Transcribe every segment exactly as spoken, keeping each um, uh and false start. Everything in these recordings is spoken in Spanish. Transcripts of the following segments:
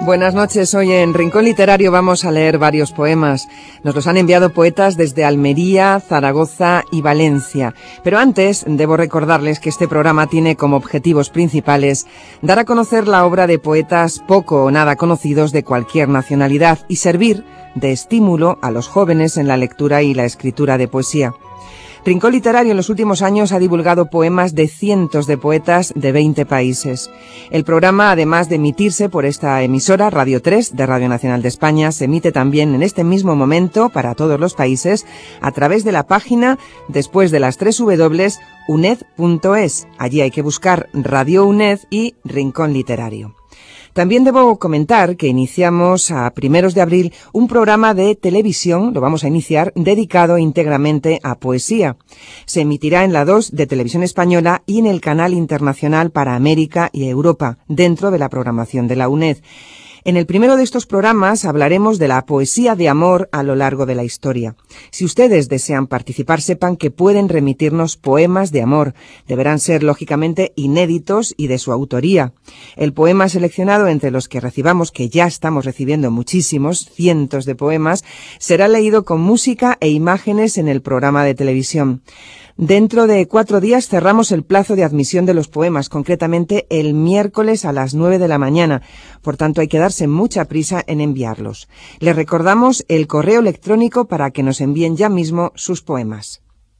Buenas noches, hoy en Rincón Literario vamos a leer varios poemas. Nos los han enviado poetas desde Almería, Zaragoza y Valencia. Pero antes, debo recordarles que este programa tiene como objetivos principales dar a conocer la obra de poetas poco o nada conocidos de cualquier nacionalidad y servir de estímulo a los jóvenes en la lectura y la escritura de poesía. Rincón Literario en los últimos años ha divulgado poemas de cientos de poetas de veinte países. El programa, además de emitirse por esta emisora, Radio tres, de Radio Nacional de España, se emite también en este mismo momento para todos los países a través de la página después de las tres w punto uned punto es. Allí hay que buscar Radio UNED y Rincón Literario. También debo comentar que iniciamos a primeros de abril un programa de televisión, lo vamos a iniciar, dedicado íntegramente a poesía. Se emitirá en la dos de Televisión Española y en el Canal Internacional para América y Europa, dentro de la programación de la UNED. En el primero de estos programas hablaremos de la poesía de amor a lo largo de la historia. Si ustedes desean participar, sepan que pueden remitirnos poemas de amor. Deberán ser, lógicamente, inéditos y de su autoría. El poema seleccionado entre los que recibamos, que ya estamos recibiendo muchísimos, cientos de poemas, será leído con música e imágenes en el programa de televisión. Dentro de cuatro días cerramos el plazo de admisión de los poemas, concretamente el miércoles a las nueve de la mañana. Por tanto, hay que darse mucha prisa en enviarlos. Les recordamos el correo electrónico para que nos envíen ya mismo sus poemas.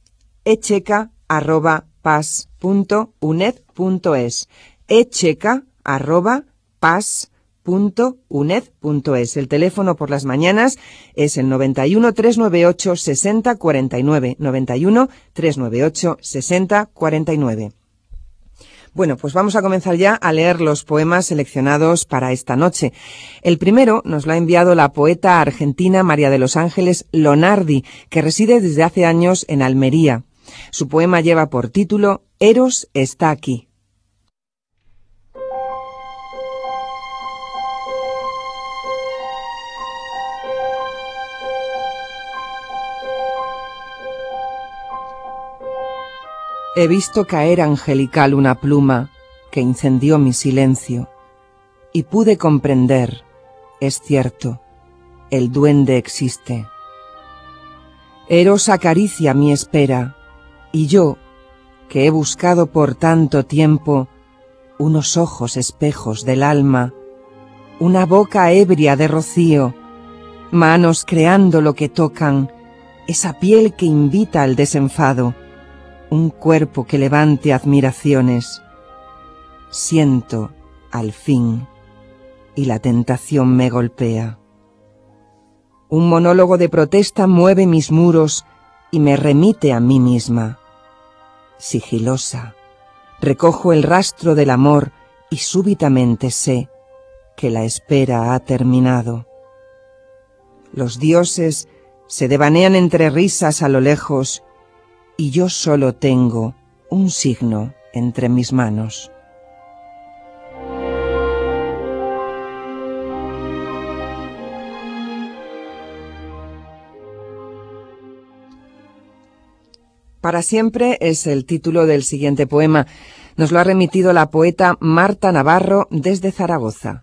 echeca arroba pas punto uned punto es echeca arroba pas punto uned punto es. El teléfono por las mañanas es el noventa y uno, trescientos noventa y ocho, sesenta cuarenta y nueve, noventa y uno, trescientos noventa y ocho, sesenta cuarenta y nueve. Bueno, pues vamos a comenzar ya a leer los poemas seleccionados para esta noche. El primero nos lo ha enviado la poeta argentina María de los Ángeles Lonardi, que reside desde hace años en Almería. Su poema lleva por título Eros está aquí. He visto caer angelical una pluma que incendió mi silencio y pude comprender, es cierto, el duende existe. Eros acaricia mi espera y yo, que he buscado por tanto tiempo unos ojos espejos del alma, una boca ebria de rocío, manos creando lo que tocan, esa piel que invita al desenfado, un cuerpo que levante admiraciones. Siento, al fin, y la tentación me golpea. Un monólogo de protesta mueve mis muros y me remite a mí misma. Sigilosa, recojo el rastro del amor y súbitamente sé que la espera ha terminado. Los dioses se devanean entre risas a lo lejos y yo solo tengo un signo entre mis manos. Para siempre es el título del siguiente poema. Nos lo ha remitido la poeta Marta Navarro desde Zaragoza.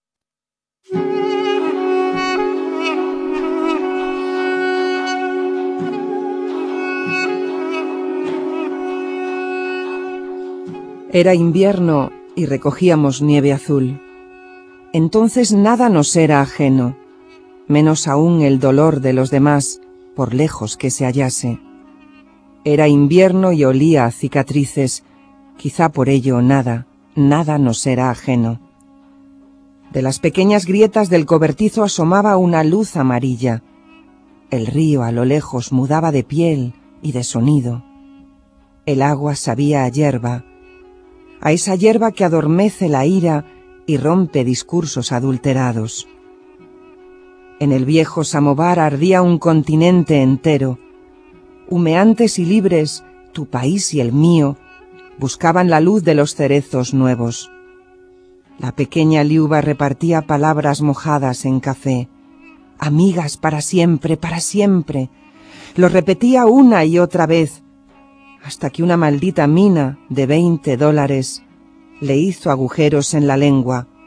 Era invierno y recogíamos nieve azul. Entonces nada nos era ajeno, menos aún el dolor de los demás, por lejos que se hallase. Era invierno y olía a cicatrices, quizá por ello nada, nada nos era ajeno. De las pequeñas grietas del cobertizo asomaba una luz amarilla. El río a lo lejos mudaba de piel y de sonido. El agua sabía a hierba, a esa hierba que adormece la ira y rompe discursos adulterados. En el viejo Samovar ardía un continente entero. Humeantes y libres, tu país y el mío, buscaban la luz de los cerezos nuevos. La pequeña liuba repartía palabras mojadas en café. Amigas para siempre, para siempre. Lo repetía una y otra vez, hasta que una maldita mina de veinte dólares le hizo agujeros en la lengua,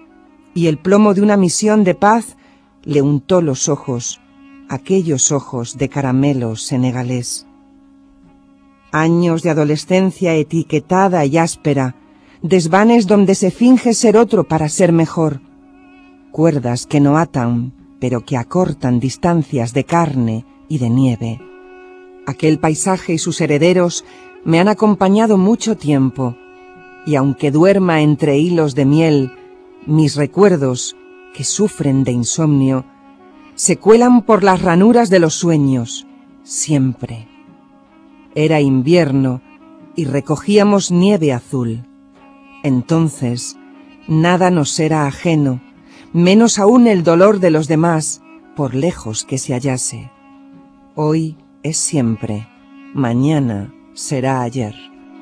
y el plomo de una misión de paz le untó los ojos, aquellos ojos de caramelo senegalés. Años de adolescencia etiquetada y áspera, desvanes donde se finge ser otro para ser mejor, cuerdas que no atan, pero que acortan distancias de carne y de nieve. Aquel paisaje y sus herederos me han acompañado mucho tiempo, y aunque duerma entre hilos de miel, mis recuerdos, que sufren de insomnio, se cuelan por las ranuras de los sueños, siempre. Era invierno y recogíamos nieve azul. Entonces, nada nos era ajeno, menos aún el dolor de los demás, por lejos que se hallase. Hoy es siempre, mañana será ayer.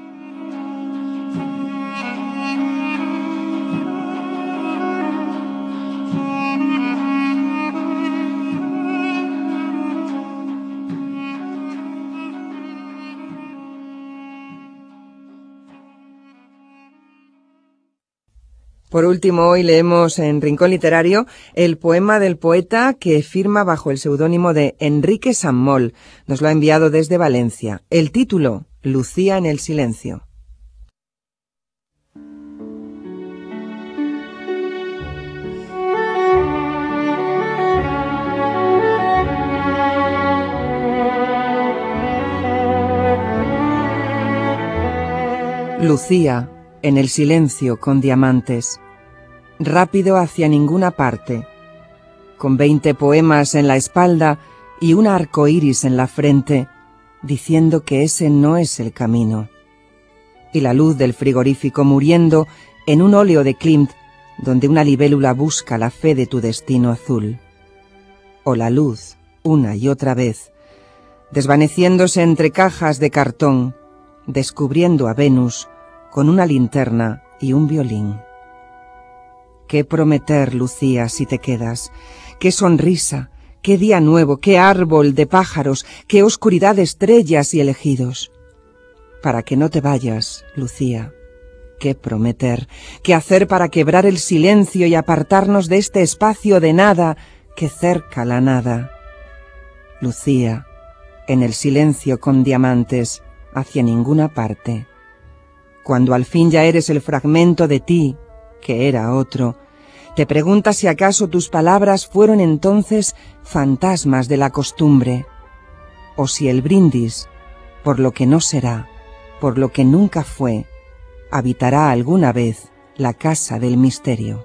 Por último, hoy leemos en Rincón Literario el poema del poeta que firma bajo el seudónimo de Enrique Sammol. Nos lo ha enviado desde Valencia. El título, Lucía en el silencio. Lucía en el silencio con diamantes, rápido hacia ninguna parte, con veinte poemas en la espalda y un arco iris en la frente, diciendo que ese no es el camino. Y la luz del frigorífico muriendo en un óleo de Klimt, donde una libélula busca la fe de tu destino azul. O la luz, una y otra vez, desvaneciéndose entre cajas de cartón, descubriendo a Venus, con una linterna y un violín. ¿Qué prometer, Lucía, si te quedas? ¿Qué sonrisa? ¿Qué día nuevo? ¿Qué árbol de pájaros? ¿Qué oscuridad de estrellas y elegidos? Para que no te vayas, Lucía. ¿Qué prometer? ¿Qué hacer para quebrar el silencio y apartarnos de este espacio de nada que cerca la nada? Lucía, en el silencio con diamantes, hacia ninguna parte. Cuando al fin ya eres el fragmento de ti, que era otro, te preguntas si acaso tus palabras fueron entonces fantasmas de la costumbre, o si el brindis, por lo que no será, por lo que nunca fue, habitará alguna vez la casa del misterio.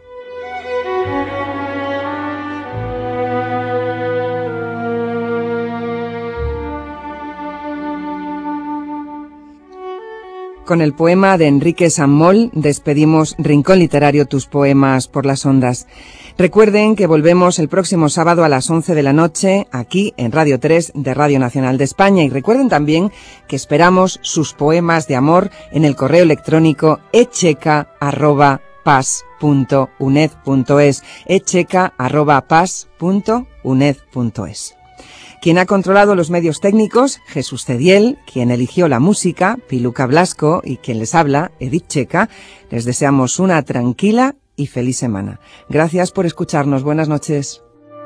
Con el poema de Enrique Sammol despedimos Rincón Literario, tus poemas por las ondas. Recuerden que volvemos el próximo sábado a las once de la noche aquí en Radio tres de Radio Nacional de España, y recuerden también que esperamos sus poemas de amor en el correo electrónico echeca arroba pas punto uned punto es, echeca arroba pas punto uned punto es. Quien ha controlado los medios técnicos, Jesús Cediel, quien eligió la música, Piluca Blasco, y quien les habla, Edith Checa. Les deseamos una tranquila y feliz semana. Gracias por escucharnos. Buenas noches.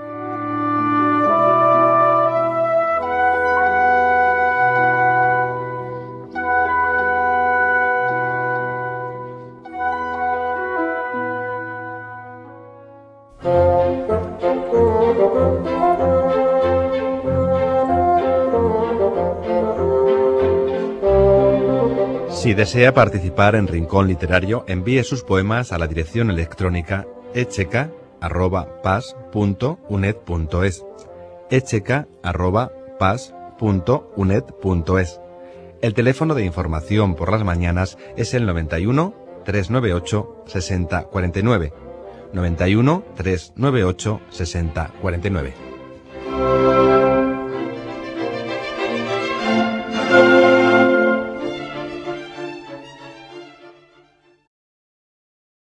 Si desea participar en Rincón Literario, envíe sus poemas a la dirección electrónica echeca arroba pas punto uned punto es, echeca arroba pas punto uned punto es. El teléfono de información por las mañanas es el noventa y uno, trescientos noventa y ocho, sesenta cuarenta y nueve, noventa y uno, trescientos noventa y ocho, sesenta cuarenta y nueve.